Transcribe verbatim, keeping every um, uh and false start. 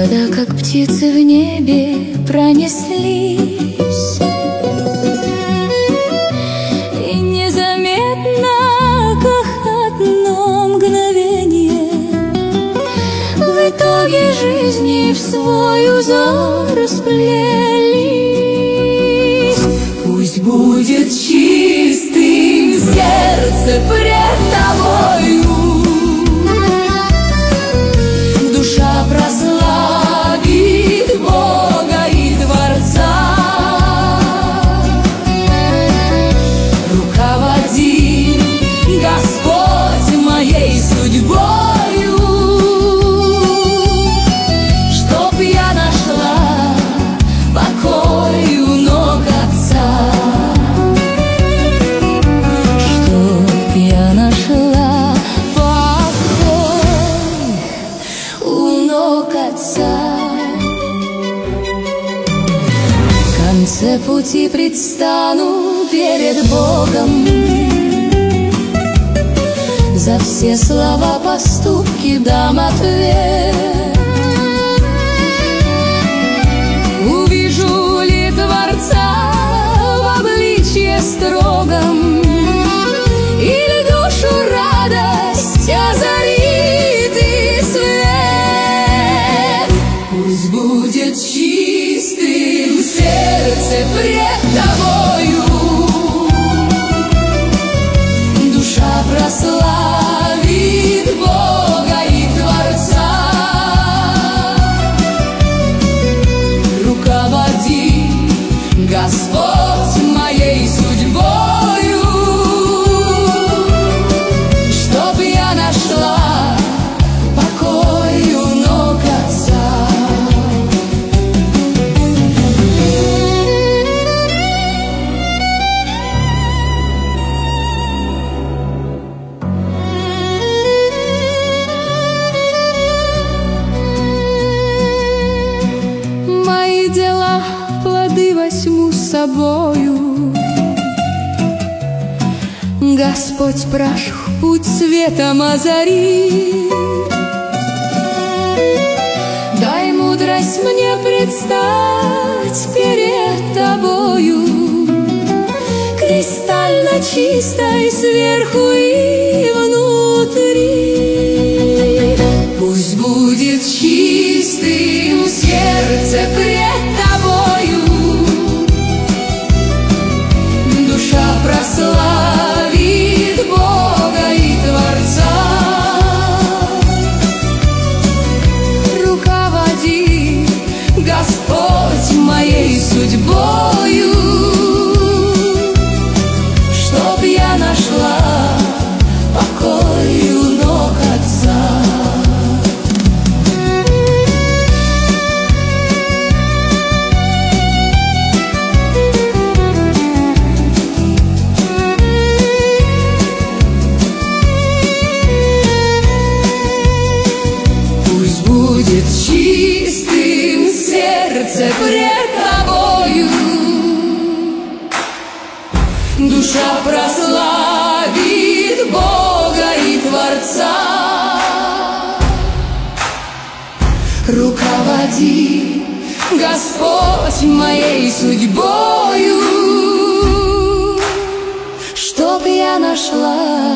Года, как птицы в небе, пронеслись, и незаметно, как одно мгновение, в итоге жизни в свой узор расплелись. Пусть будет чистым сердце пред тобою, душа прославит Бога и Творца. Руководи, Господь, моей судьбою, чтоб я нашла покой у ног Отца. Чтоб я нашла покой у ног Отца. В конце пути предстану перед Богом, за все слова, поступки дам ответ. Увижу ли Творца в обличье строгом, или душу радость озарит и свет? Пусть будет чистым сердце пред тобою, душа прославит Бога и Творца. Руководи, Господь, моей судьбою, чтоб я нашла покой у ног Отца. Мои дела, плоды возьму с собою. Господь, прошу, путь светом озари. Дай мудрость мне предстать перед тобою, кристально чистой сверху и внутри. Пусть будет чистым сердце пред тобою, душа прославит Бога и Творца. Руководи, Господь, моей судьбою, чтоб я нашла покой у ног Отца. Пусть будет чистым сердце пред тобою, душа прославит Бога и Творца. Руководи, Господь, моей судьбою, чтоб я нашла